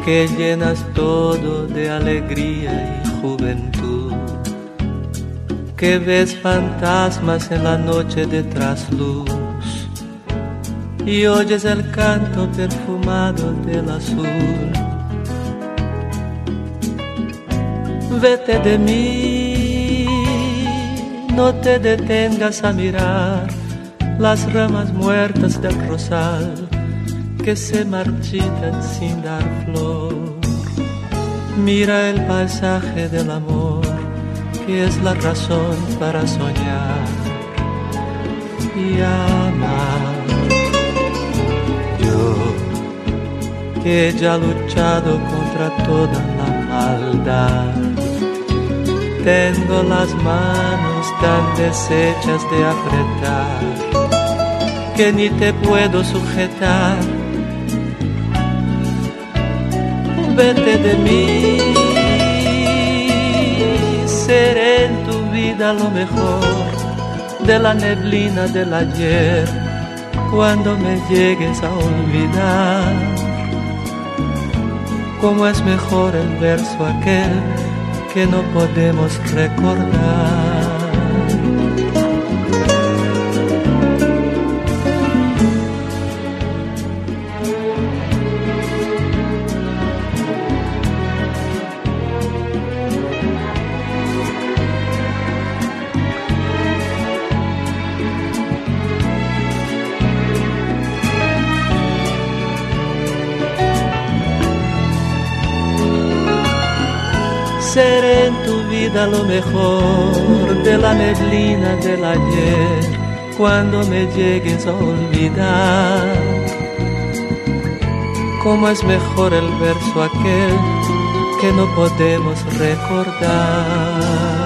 que llenas todo de alegría y juventud, que ves fantasmas en la noche de trasluz y oyes el canto perfumado del azul. Vete de mí, no te detengas a mirar las ramas muertas del rosal que se marchitan sin dar flor. Mira el paisaje del amor, que es la razón para soñar y amar. Yo, que ya he luchado contra toda la maldad, tengo las manos tan deshechas de apretar que ni te puedo sujetar. Vete de mí, seré en tu vida lo mejor de la neblina del ayer, cuando me llegues a olvidar. Cómo es mejor el verso aquel que no podemos recordar. Seré en tu vida lo mejor de la neblina del ayer, cuando me llegues a olvidar. Cómo es mejor el verso aquel que no podemos recordar.